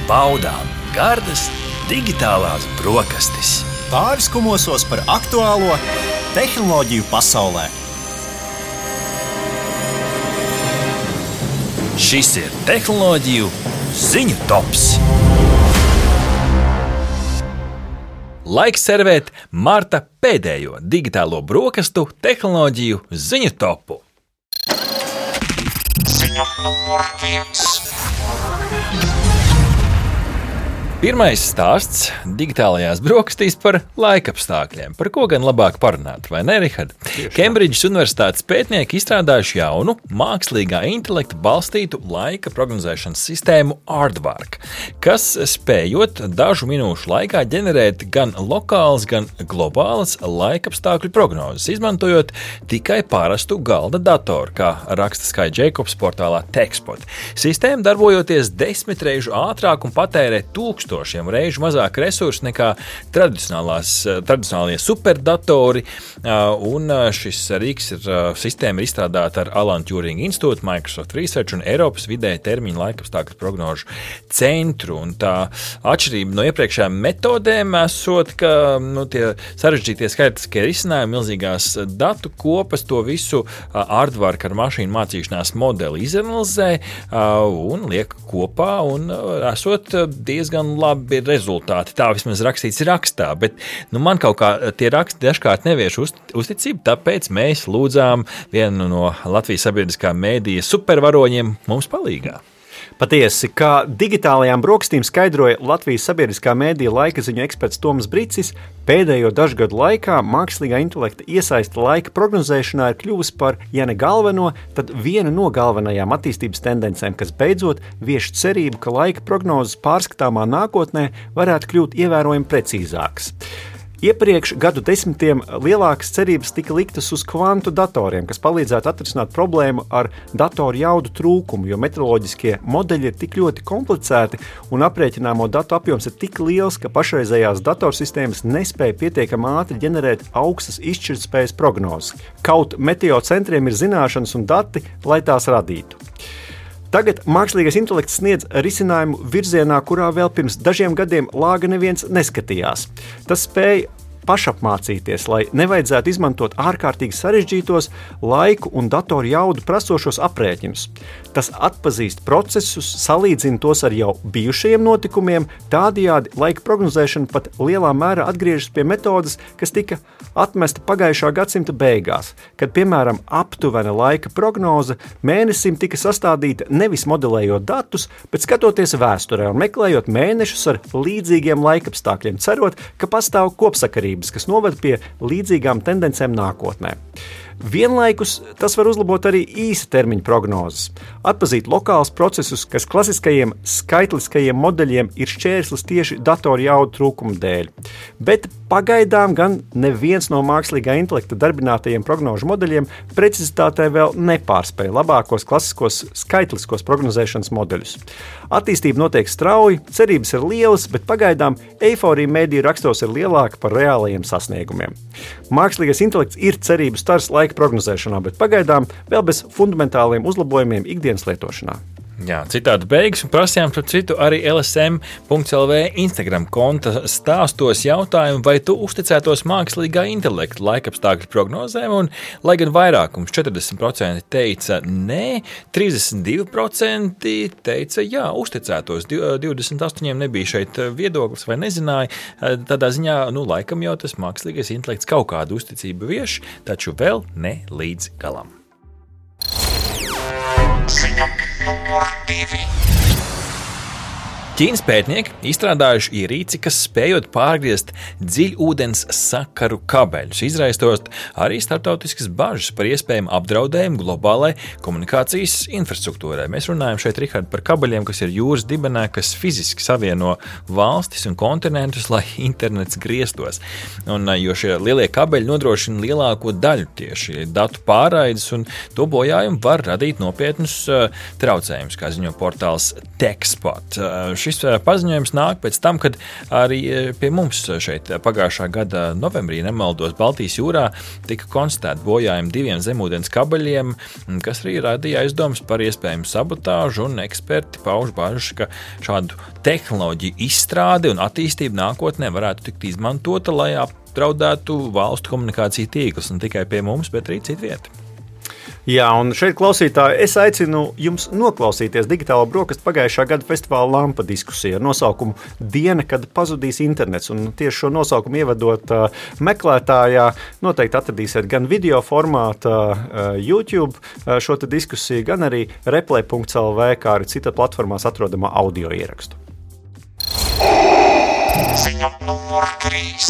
baudām gardas digitālās brokastis. Pāris kumosos par aktuālo tehnoloģiju pasaulē. Šis ir tehnoloģiju ziņu tops. Laiks servēt marta pēdējo digitālo brokastu tehnoloģiju ziņu topu. Ziņa numur 1. Pirmais stāsts digitālajās brokastīs par laikapstākļiem. Par ko gan labāk parunāt, vai ne, Rihard? Kembridžas Universitātes pētnieki izstrādājuši jaunu, mākslīgā intelekta balstītu laika prognozēšanas sistēmu Aardvark, kas spējot dažu minūšu laikā ģenerēt gan lokālas, gan globālas laikapstākļu prognozes, izmantojot tikai parastu galda datoru, kā raksta Sky Jacobs portālā Techspot. Sistēma darbojoties 10 reižu ātrāk un patērē 1000 reižu mazāk resursu nekā tradicionālie superdatori, un šis rīks sistēma ir izstrādāta ar Alan Turing institūtu, Microsoft Research un Eiropas vidēja termiņa laikapstākļu prognožu centru. Un tā atšķirība no iepriekšējām metodēm esot, ka tie sarežģītie skaitliskie risinājumi, milzīgās datu kopas, to visu Aardvark ar mašīnu mācīšanās modeli izanalizē un liek kopā, un esot diezgan labi rezultāti. Tā vismaz rakstīts rakstā, bet man kaut kā tie raksti dažkārt nevieš uzticību, tāpēc mēs lūdzām vienu no Latvijas sabiedriskā mēdīja supervaroņiem mums palīgā. Patiesi, kā digitālajām brokastīm skaidroja Latvijas sabiedriskā mēdīja laika ziņu eksperts Toms Bricis, pēdējo dažu gadu laikā mākslīgā intelekta iesaiste laika prognozēšanā ir kļuvusi par, ja ne galveno, tad vienu no galvenajām attīstības tendencēm, kas beidzot vieš cerību, ka laika prognozes pārskatāmā nākotnē varētu kļūt ievērojami precīzākas. Iepriekš gadu desmitiem lielākas cerības tika liktas uz kvantu datoriem, kas palīdzētu atrisināt problēmu ar datoru jaudu trūkumu, jo metroloģiskie modeļi ir tik ļoti komplicēti un aprēķināmo datu apjoms ir tik liels, ka pašreizējās datorsistēmas nespēja pietiekami ātri ģenerēt augstas izšķirtspējas prognozes. Kaut meteocentriem ir zināšanas un dati, lai tās radītu. Tagad mākslīgais intelekts sniedz risinājumu virzienā, kurā vēl pirms dažiem gadiem lāga neviens neskatījās. Tas spēja pašapmācīties, lai nevajadzētu izmantot ārkārtīgi sarežģītos laiku un datoru jaudu prasošos aprēķinus. Tas atpazīst procesus, salīdzina tos ar jau bijušajiem notikumiem, tādējādi laika prognozēšana pat lielā mērā atgriežas pie metodes, kas tika atmesta pagājušā gadsimta beigās, kad, piemēram, aptuvena laika prognoze mēnesim tika sastādīta nevis modelējot datus, bet skatoties vēsturē un meklējot mēnešus ar līdzīgiem laikapstākļiem, cerot, ka pastāv kopsakarība, kas noved pie līdzīgām tendencēm nākotnē. Vienlaikus tas var uzlabot arī īsa termiņa prognozes, atpazīt lokālus procesus, kas klasiskajiem skaitliskajiem modeļiem ir šķērslis tieši datoru jaudu trūkuma dēļ. Bet pagaidām gan neviens no mākslīgā intelekta darbinātajiem prognožu modeļiem precizitātē vēl nepārspēja labākos klasiskos skaitliskos prognozēšanas modeļus. Attīstība notiek strauji, cerības ir lielas, bet pagaidām eiforija mēdīju rakstos ir lielāka par reālajiem sasniegumiem. Mākslīgais intelekts ir cerību stars laika prognozēšanā, bet pagaidām vēl bez fundamentāliem uzlabojumiem ikdienas lietošanā. Jā, citādi beigas un prasījām par citu arī LSM.lv Instagram konta stāstos jautājumu, vai tu uzticētos mākslīgā intelekta laikapstākļu prognozēm, un lai gan vairākums 40% teica nē, 32% teica jā, uzticētos, 28% nebija šeit viedoklis vai nezināja, tādā ziņā, laikam jau tas mākslīgais intelekts kaut kādu uzticību vieš, taču vēl ne līdz galam. Ziņa numur 2. Ķīnas pētnieki izstrādājuši ierīci, kas spējot pārgriezt dziļūdens sakaru kabeļus, izraistot arī starptautiskas bažas par iespējamu apdraudējumu globālai komunikācijas infrastruktūrai. Mēs runājam šeit, Rihard, par kabeļiem, kas ir jūras dibenā, kas fiziski savieno valstis un kontinentus, lai internets grieztos. Un, jo šie lielie kabeļi nodrošina lielāko daļu tieši datu pārraides, un to bojājumu var radīt nopietnus traucējumus, kā ziņo portāls Techspot. šis paziņojums nāk pēc tam, kad arī pie mums šeit pagājušā gada novembrī, nemaldos, Baltijas jūrā tika konstatēti bojājumi 2 zemūdens kabeļiem, kas arī radīja aizdomas par iespējamu sabotāžu, un eksperti pauž bažas, ka šādu tehnoloģiju izstrāde un attīstība nākotnē varētu tikt izmantota, lai apdraudētu valstu komunikāciju tīklus, ne tikai pie mums, bet arī citu vietu. Jā, un šeit, klausītāji, es aicinu jums noklausīties digitālo brokastu pagājušā gada festivāla Lampa diskusiju ar nosaukumu Diena, kad pazudīs internets. Un tieši šo nosaukumu ievedot meklētājā, noteikti atradīsiet gan video formātā YouTube šo diskusiju, gan arī replay.lv, kā arī cita platformās atrodamā audio ierakstu. Ziņa numur 3.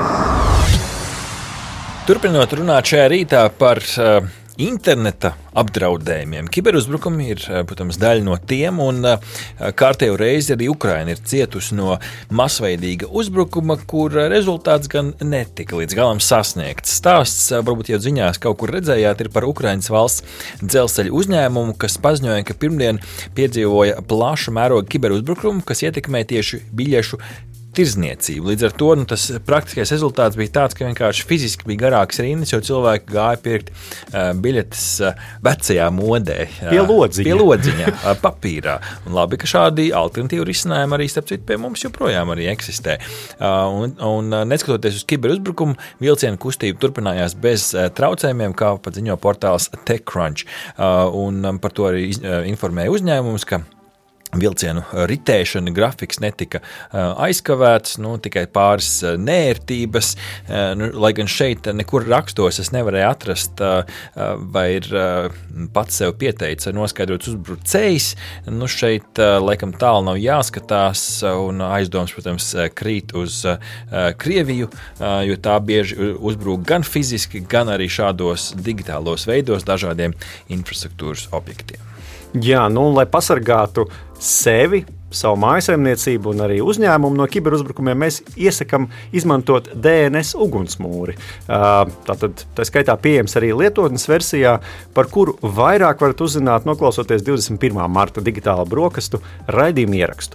Turpinot runāt šajā rītā par interneta apdraudējumiem. Kiberuzbrukumi ir, protams, daļa no tiem, un kārtējo reizi arī Ukraina ir cietusi no masveidīga uzbrukuma, kur rezultāts gan netika līdz galam sasniegts. Stāsts, varbūt jau ziņās kaut kur redzējāt, ir par Ukrainas valsts dzelzceļa uzņēmumu, kas paziņoja, ka pirmdien piedzīvoja plaša mēroga kiberuzbrukumu, kas ietekmē tieši biļešu tirzniecību. Līdz ar to tas praktiskais rezultāts bija tāds, ka vienkārši fiziski bija garāks rindas, jo cilvēki gāja pirkt biļetes vecajā modē. Pie lodziņa, papīrā. Un labi, ka šādi alternatīvi risinājumi arī, starp citu, pie mums joprojām arī eksistē. Un neskatoties uz kiberuzbrukumu, vilcienu kustība turpinājās bez traucējumiem, kā pat ziņo portāls TechCrunch. Un par to arī informēja uzņēmums, ka vilcienu ritēšana grafiks netika aizkavēts, tikai pāris neērtības, lai gan šeit nekur rakstos es nevarēju atrast, vai ir pats sev pieteicis noskaidrots uzbrucējs. Šeit laikam tālu nav jāskatās, un aizdoms, protams, krīt uz Krieviju, jo tā bieži uzbrūk gan fiziski, gan arī šādos digitālos veidos dažādiem infrastruktūras objektiem. Jā, lai pasargātu sevi, savu mājasaimniecību un arī uzņēmumu no kiberuzbrukumiem, mēs iesakām izmantot DNS ugunsmūri. Tātad, tā skaitā pieejams arī lietotnes versijā, par kuru vairāk varat uzzināt, noklausoties 21. marta digitāla brokastu raidījumu ierakstu.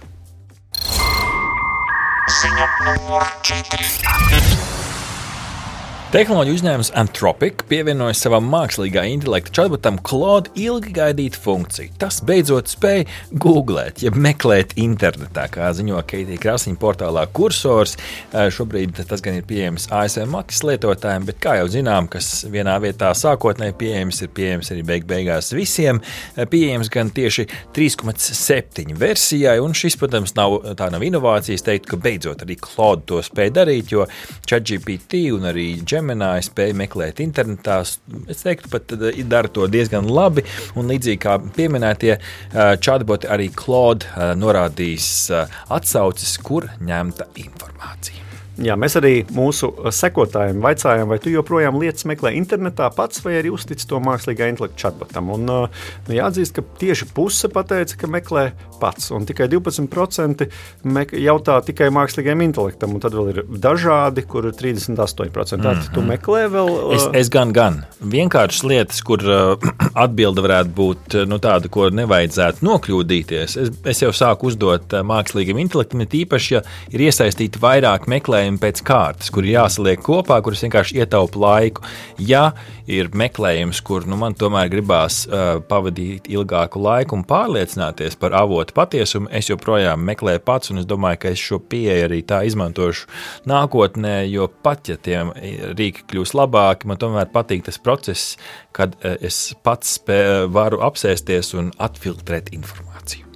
Ziņa numur 4. Tehnoloģiju uzņēmums Anthropic pievienoja savam mākslīgā intelekta chatbotam Claude ilgi gaidītu funkciju. Tas beidzot spēja googlēt, jeb meklēt internetā, kā ziņo Keitija Krasiņa portālā Kursors. Šobrīd tas gan ir pieejams ASV Macs lietotājiem, bet kā jau zinām, kas vienā vietā sākotnēji pieejams, ir pieejams arī beigās visiem. Pieejams gan tieši 3.7 versijai, un šis, protams, tā nav inovācijas teikt, ka beidzot arī Claude to spēja darīt, jo ChatGPT un arī Gemini spēja meklēt internetā. Es teiktu, pat dara to diezgan labi, un līdzīgi kā pieminētie chatboti, arī Claude norādīs atsauces, kur ņemta informācija. Jā, mēs arī mūsu sekotājiem vaicājām, vai tu joprojām lietas meklē internetā pats, vai arī uztic to mākslīgā intelekta chatbotam. Un jāatzīst, ka tieši puse pateica, ka meklē pats, un tikai 12% jautā tikai mākslīgajam intelektam, un tad vēl ir dažādi, kur 38%. Tu meklē vēl? Es gan. Vienkāršas lietas, kur atbilde varētu būt tāda, ko nevajadzētu nokļūdīties. Es jau sāku uzdot mākslīgam intelektam, tīpaši, ja ir iesaistīti vairāk meklējumi pēc kārtas, kur jāsaliek kopā, kuras vienkārši ietaupa laiku. Ja ir meklējums, kur man tomēr gribās pavadīt ilgāku laiku un pārliecināties par avotu patiesumu, es joprojām meklēju pats, un es domāju, ka es šo pieeju arī tā izmantošu nākotnē, jo pat, ja tiem rīki kļūs labāki, man tomēr patīk tas process, kad es pats varu apsēsties un atfiltrēt informāciju.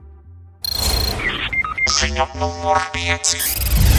Ziņa numur 5.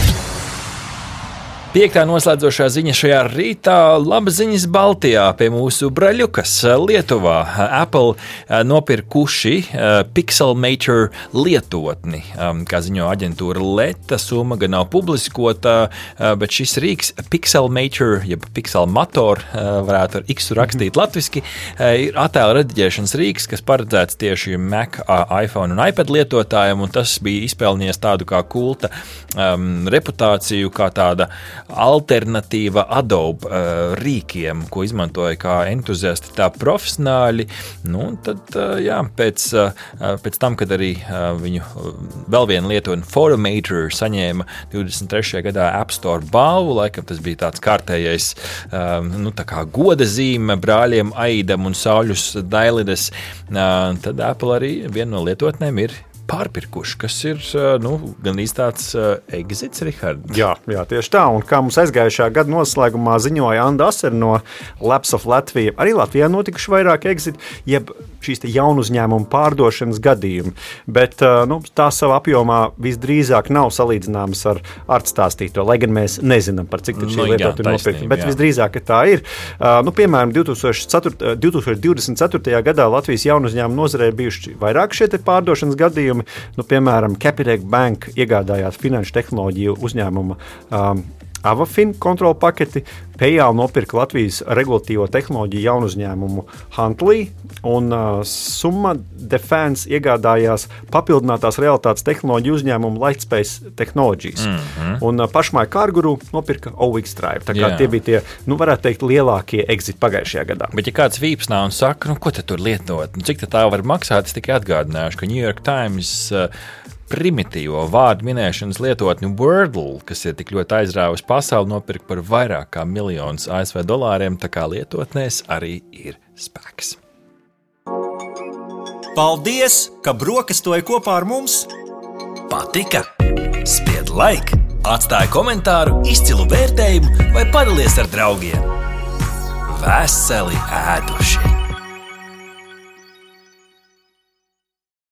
Piektā noslēdzošā ziņa šajā rītā - labas ziņas Baltijā pie mūsu braļukas Lietuvā. Apple nopirkuši Pixelmator lietotni, kā ziņo aģentūra Leta. Summa gan nav publiskota, bet šis rīks Pixelmator, jeb Pixelmator, varētu ar X rakstīt latviski, ir attēla rediģēšanas rīks, kas paredzēts tieši Mac, iPhone un iPad lietotājiem, un tas bija izpelnījies tādu kā kulta reputāciju, kā tāda alternatīva Adobe rīkiem, ko izmantoja kā entuziasti, tā profesionāļi. Nu, tad, jā, pēc tam, kad arī viņu vēl viena lietotne Photometer saņēma 23. gadā App Store balvu, laikam tas bija tāds kārtējais tā kā goda zīme brāļiem Aidam un Sauļus Dailides, tad Apple arī viena no lietotnēm ir pārpirkuši, kas ir gan tāds exits, Rihard. Jā, tieši tā. Un kā mums aizgājušā gada noslēgumā ziņoja Anda Aser no Labs of Latvija, arī Latvijā notikuši vairāk exit, jeb šīs jaunu uzņēmumu pārdošanas gadījumi. Bet tā savā apjomā visdrīzāk nav salīdzināmas ar artstāstīto, lai gan mēs nezinām, par cik šī lietotne ir nopirkta. Bet visdrīzāk, ka tā ir. Piemēram, 2024. gadā Latvijas jaunu uzņēmumu nozarē bijuši vairāk šie pārdošanas gadījumi. Piemēram, Capirec Bank iegādājās finanšu tehnoloģiju uzņēmuma Avafin kontrolu paketi, PayPal nopirka Latvijas regulatīvo tehnoloģiju jaunu uzņēmumu Huntley, un Summa Defense iegādājās papildinātās realitātes tehnoloģiju uzņēmumu Lightspace Technologies. Un pašmāja Kārguru nopirka OX Drive. Tā kā tie bija tie, varētu teikt, lielākie exit pagājušajā gadā. Bet ja kāds vīpsnā un saka, ko te tur lietot, cik tā var maksāt, es tikai atgādināšu, ka New York Times primitīvo vārdu minēšanas lietotni Wordle, kas ir tik ļoti aizrāvusi pasauli, nopirkt par vairāk kā miljonus ASV dolāriem, tā kā lietotnēs arī ir spēks. Paldies, ka brokastoji kopā ar mums! Patika? Spied like, atstāj komentāru, izcilu vērtējumu vai padalies ar draugiem. Veseli ēduši!